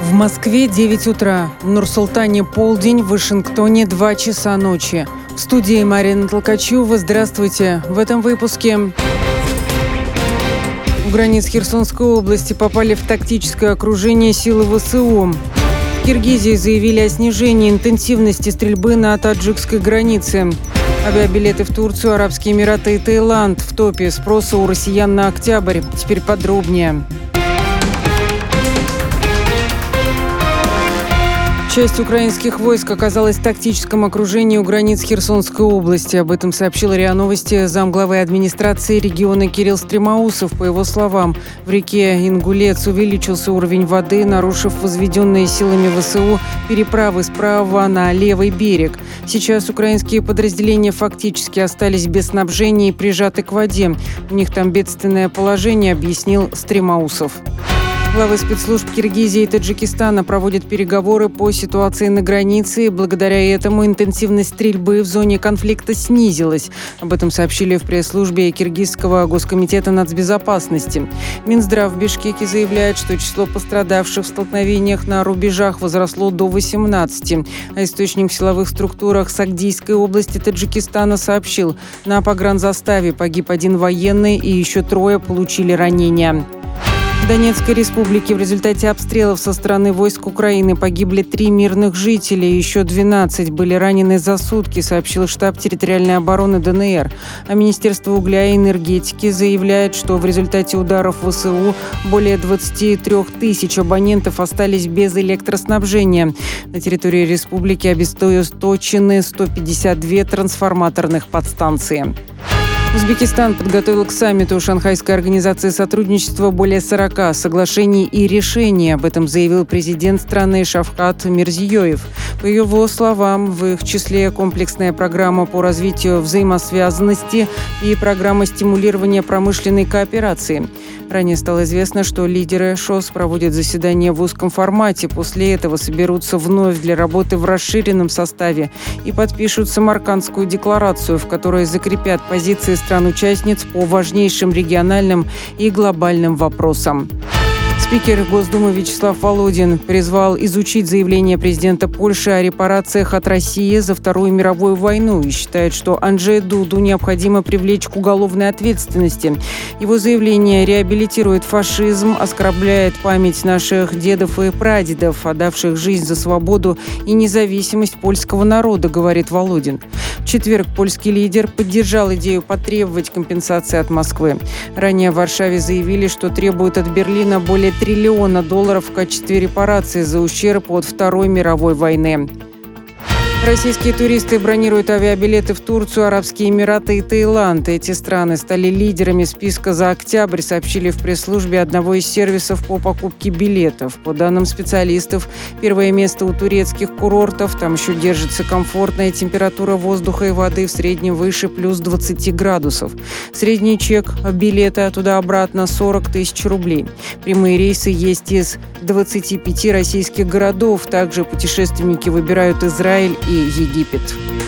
В Москве 9 утра, в Нур-Султане полдень, в Вашингтоне 2 часа ночи. В студии Марина Толкачева. Здравствуйте. В этом выпуске: у границ Херсонской области попали в тактическое окружение силы ВСУ. В Киргизии заявили о снижении интенсивности стрельбы на таджикской границе. Авиабилеты в Турцию, Арабские Эмираты и Таиланд в топе спроса у россиян на октябрь. Теперь подробнее. Часть украинских войск оказалась в тактическом окружении у границ Херсонской области. Об этом сообщил РИА Новости замглавы администрации региона Кирилл Стремоусов. По его словам, в реке Ингулец увеличился уровень воды, нарушив возведенные силами ВСУ переправы с правого на левый берег. Сейчас украинские подразделения фактически остались без снабжения и прижаты к воде. У них там бедственное положение, объяснил Стремоусов. Главы спецслужб Киргизии и Таджикистана проводят переговоры по ситуации на границе, и благодаря этому интенсивность стрельбы в зоне конфликта снизилась. Об этом сообщили в пресс-службе Киргизского госкомитета нацбезопасности. Минздрав в Бишкеке заявляет, что число пострадавших в столкновениях на рубежах возросло до 18. А источник в силовых структурах Сагдийской области Таджикистана сообщил, на погранзаставе погиб 1 военный и еще 3 получили ранения. В Донецкой республике в результате обстрелов со стороны войск Украины погибли 3 мирных жителя, и еще 12 были ранены за сутки, сообщил штаб территориальной обороны ДНР. А Министерство угля и энергетики заявляет, что в результате ударов ВСУ более 23 тысяч абонентов остались без электроснабжения. На территории республики обесточены 152 трансформаторных подстанции. Узбекистан подготовил к саммиту Шанхайской организации сотрудничества более 40 соглашений и решений. Об этом заявил президент страны Шавкат Мирзиёев. По его словам, в их числе комплексная программа по развитию взаимосвязанности и программа стимулирования промышленной кооперации. Ранее стало известно, что лидеры ШОС проводят заседание в узком формате. После этого соберутся вновь для работы в расширенном составе и подпишут Самаркандскую декларацию, в которой закрепят позиции стран-участниц по важнейшим региональным и глобальным вопросам. Спикер Госдумы Вячеслав Володин призвал изучить заявление президента Польши о репарациях от России за Вторую мировую войну и считает, что Анджея Дуду необходимо привлечь к уголовной ответственности. Его заявление реабилитирует фашизм, оскорбляет память наших дедов и прадедов, отдавших жизнь за свободу и независимость польского народа, говорит Володин. В четверг польский лидер поддержал идею потребовать компенсации от Москвы. Ранее в Варшаве заявили, что требуют от Берлина более $1 триллиона в качестве репарации за ущерб от Второй мировой войны. Российские туристы бронируют авиабилеты в Турцию, Арабские Эмираты и Таиланд. Эти страны стали лидерами списка за октябрь, сообщили в пресс-службе одного из сервисов по покупке билетов. По данным специалистов, первое место у турецких курортов. Там еще держится комфортная температура воздуха и воды в среднем выше плюс 20 градусов. Средний чек билета туда-обратно 40 тысяч рублей. Прямые рейсы есть из 25 российских городов. Также путешественники выбирают Израиль и Египет.